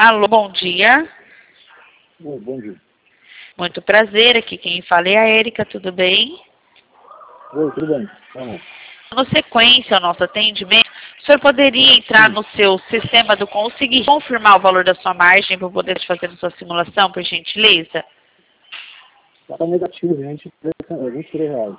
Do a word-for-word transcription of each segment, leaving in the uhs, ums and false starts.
Alô, bom dia. Oh, bom dia. Muito prazer, aqui quem fala é a Érica, tudo bem? Oi, tudo bem. Vamos. Na sequência ao nosso atendimento, o senhor poderia entrar Sim. no seu sistema do conseguir confirmar o valor da sua margem para poder fazer a sua simulação, por gentileza? Está negativo, gente. vinte e três reais.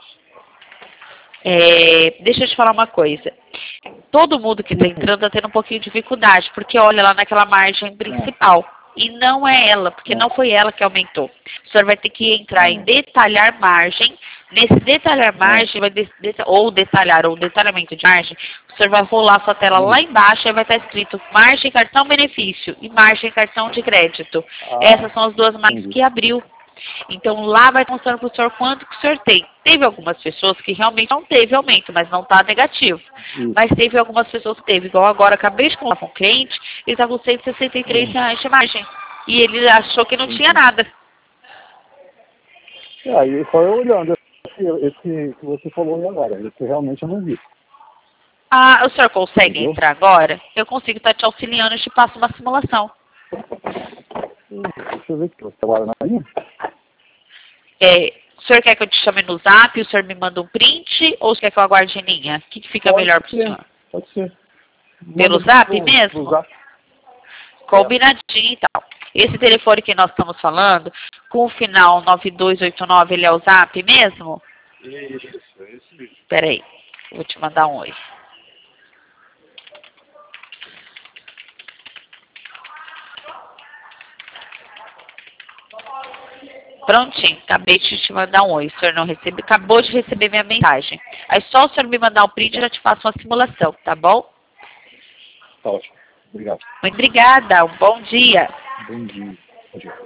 É, deixa eu te falar uma coisa. Todo mundo que está entrando está tendo um pouquinho de dificuldade, porque olha lá naquela margem principal. E não é ela, porque Não. não foi ela que aumentou. O senhor vai ter que entrar em Não. detalhar margem. Nesse detalhar margem, vai de, de, ou detalhar, ou detalhamento de margem, o senhor vai rolar sua tela Hum. lá embaixo e vai estar escrito margem cartão benefício e margem cartão de crédito. Ah, Essas são as duas margens entendi. que abriu. Então lá vai mostrando para o senhor quanto que o senhor tem. Teve algumas pessoas que realmente não teve aumento, mas não está negativo. Isso. Mas teve algumas pessoas que teve, igual agora, acabei de conversar com um cliente, ele está com cento e sessenta e três Hum. reais de margem. E ele achou que não Entendi. tinha nada. É, aí só eu olhando esse, esse que você falou aí agora. Esse realmente eu não vi. Ah, o senhor consegue Entendeu? entrar agora? Eu consigo estar te auxiliando e te passo uma simulação. Hum, Deixa eu ver aqui. Você trabalha na linha? É, o senhor quer que eu te chame no zap, o senhor me manda um print, ou o senhor quer que eu aguarde em linha? O que, que fica Pode melhor para o ser. senhor? Pode ser. Pelo Manda zap pro, mesmo? pro zap. Combinadinho e tal. Esse telefone que nós estamos falando, com o final nove dois oito nove, ele é o zap mesmo? Isso, é isso mesmo. Espera aí, vou te mandar um oi. Prontinho, acabei de te mandar um oi. O senhor não recebe, acabou de receber minha mensagem. Aí só o senhor me mandar um print, eu já te faço uma simulação, tá bom? Tá ótimo. Obrigado. Muito obrigada, um bom dia. Bom dia. Bom dia.